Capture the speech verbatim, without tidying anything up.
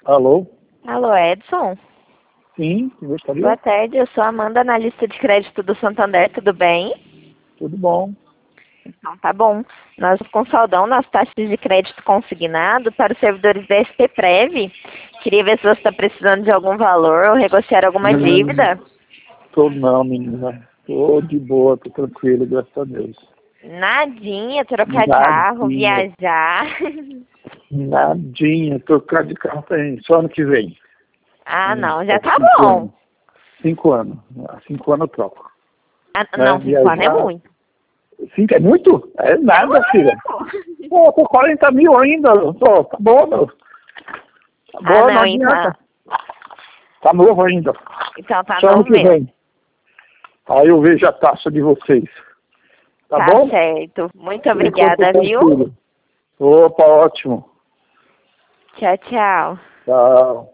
Alô? Alô, Edson? Sim, gostaria? Boa tarde, eu sou a Amanda, analista de crédito do Santander, tudo bem? Tudo bom. Então, tá bom. Nós com saldão nas taxas de crédito consignado para os servidores da S P Prev. Queria ver se você está precisando de algum valor ou negociar alguma dívida. Tô não, menina. Tô de boa, tô tranquilo, graças a Deus. Nadinha, trocar Nadinha. carro, viajar. Nadinha, trocar de carro tem só ano que vem. Ah, Hum, não, já daqui tá cinco bom. anos. Cinco anos. Há cinco anos eu troco. Ah, Né? não, cinco anos é Viajar. muito. Cinco é muito? É nada, É filha. muito. Pô, tô quarenta mil ainda. Pô, tá bom, meu. Tá Ah, bom, não não, então. adianta. Tá novo ainda. Então tá Só ano novo que mesmo. vem. Aí eu vejo a taxa de vocês. Tá, Tá bom? certo. Muito Por enquanto obrigada, eu tô viu? tranquilo. Opa, ótimo. Tchau, tchau. Tchau.